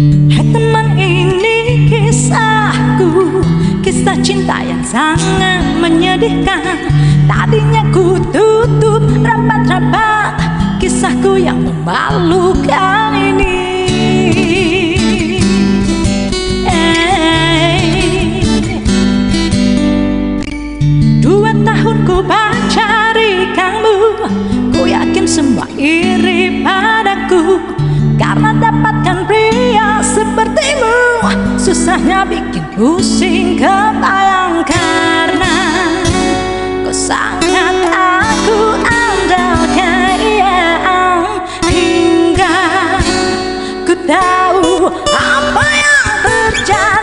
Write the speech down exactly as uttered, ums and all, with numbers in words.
Hai teman, ini kisahku, kisah cinta yang sangat menyedihkan. Tadinya ku tutup rapat-rapat kisahku yang memalukan ini. eh. Dua tahun ku mencari kamu, ku yakin semua iri padaku. Karena dapatkan pria sepertimu susahnya bikin pusing kebayang. Karena kau sangat aku andalkan, yeah. Hingga ku tahu apa yang terjadi.